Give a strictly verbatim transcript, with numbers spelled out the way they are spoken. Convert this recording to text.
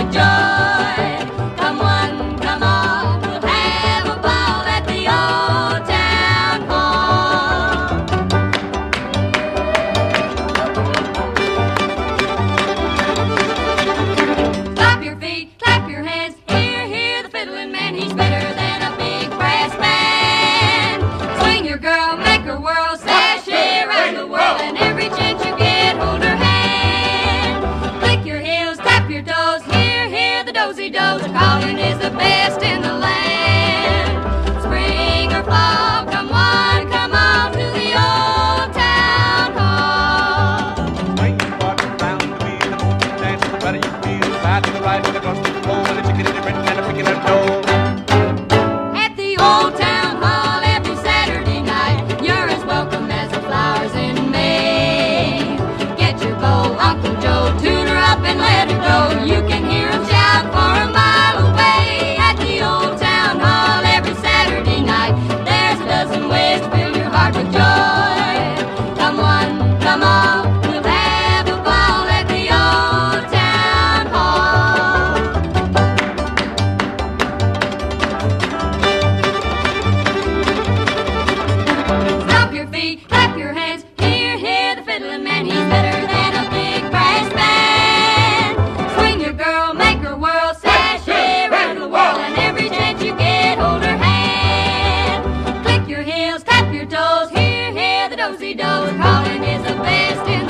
with joy. Come one, come all, we'll have a ball at the old town hall. Clap your feet, clap your hands, hear, hear the fiddling man, he's better than a big brass band. Swing your girl, make her whirl, sashay around the world, and every chance you get, hold her hand. Click your heels, tap your toes, hear, hear the dozy-does, calling is the best in the land. Spring or fall, come one, come all to the old town hall. Swing your body round to me, the more you dance, the better you feel. Bad to the right, to the cross to the pole, and the chicken in the red, and a picking a toe. At the old town hall every Saturday night, you're as welcome as the flowers in May. Get your beau, Uncle Joe, tune her up and let her go. You can hear him shout for a mile away. At the old town hall every Saturday night, there's a dozen ways to fill your heart with joy. Come one, come all, we'll have a ball at the old town hall. Stomp your feet, clap your hands, hear, hear the fiddling man, he's better than a big brass band. Swing your girl, make her whirl, sashay around the world, and every chance you get, hold her hand. Click your heels, tap your toes, hear, hear the dozy-does, calling is the best in the